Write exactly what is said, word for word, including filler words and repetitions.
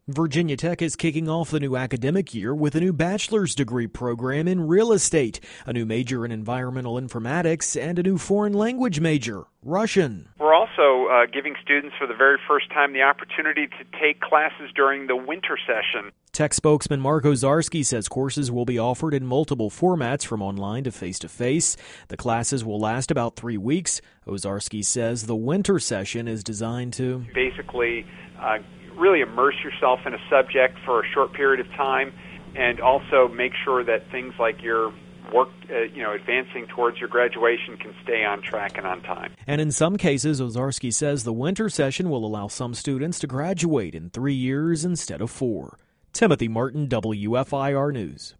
Virginia Tech is kicking off the new academic year with a new bachelor's degree program in real estate, a new major in environmental informatics, and a new foreign language major, Russian. We're also uh, giving students for the very first time the opportunity to take classes during the winter session. Tech spokesman Mark Ozarski says courses will be offered in multiple formats from online to face-to-face. The classes will last about three weeks. Ozarski says the winter session is designed to basically uh, really immerse yourself in a subject for a short period of time, and also make sure that things like your work, uh, you know, advancing towards your graduation can stay on track and on time. And in some cases, Ozarski says the winter session will allow some students to graduate in three years instead of four. Timothy Martin, W F I R News.